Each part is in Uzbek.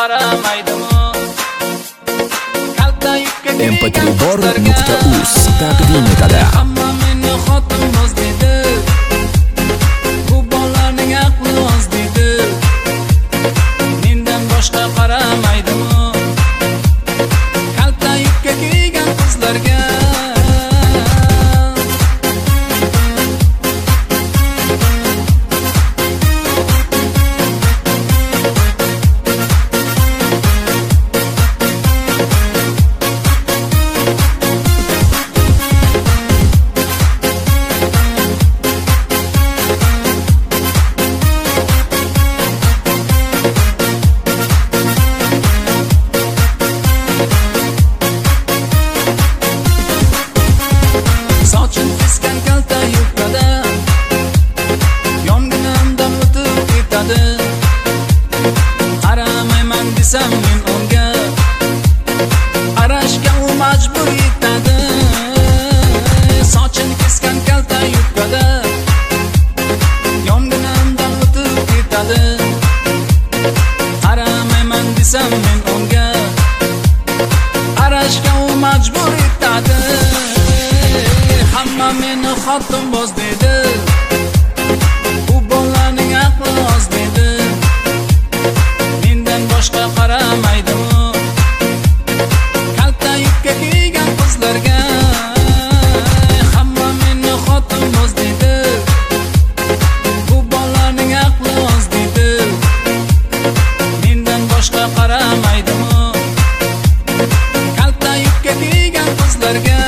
qaramaydimi? mp3bor.uz taqdim etadi. Hamma meni xotinboz dedi, bu bolaning aqli oz dedi. Mendan boshqa qaramaydimi? Kalta yubka kiygan qizlarga sochim kesgan kalta yubkada yonginamdan o'tib ketadi. Qaramayman desam men unga, qarashga u majbur etadi. Sochim kesgan kalta yubkada yonginamdan o'tib ketadi. Qaramayman desam men unga, qarashga u majbur etadi. Hamma meni xotinboz dedi, bu bolaning aqli oz dedi. Mendan boshqa qaramaydimi? Kalta yubka kiygan qizlarga. Hamma meni xotinboz dedi, bu bolaning aqli oz dedi. Mendan boshqa qaramaydimi? Kalta yubka kiygan qizlarga.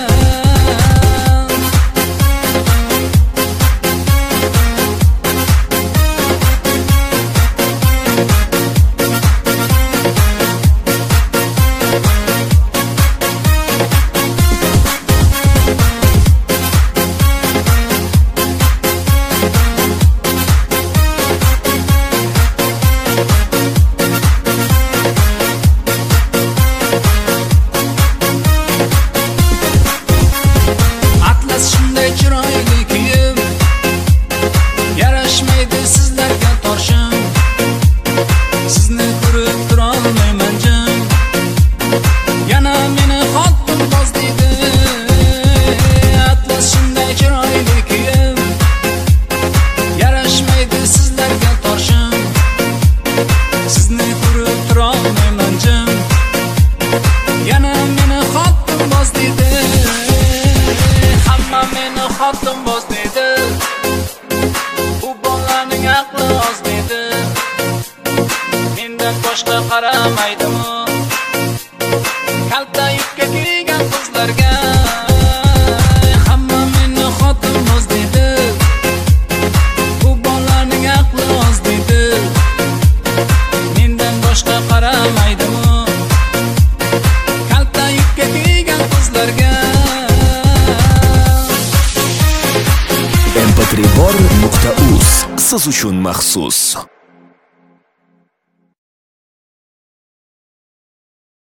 Shunday chiroyli kiyim yarashmaydi sizlarga torshim. Sizni ko'rib turolmayman jim, yana meni xotinboz deydi. Atlas shunday chiroyli kiyim yarashmaydi sizlarga torshim. Sizni ko'rib turolmayman jim, yana meni xotinboz deydi. Hamma meni xotinboz dedi, bu bolaning aqli oz dedi. Mendan boshqa qaramaydimi? Kalta yubka kiygan qizlarga. Hamma meni xotinboz dedi, bu bolaning aqli oz dedi. Mendan boshqa qaramaydimi? Kalta yubka kiygan qizlarga. mp3bor.uz siz uchun maxsus.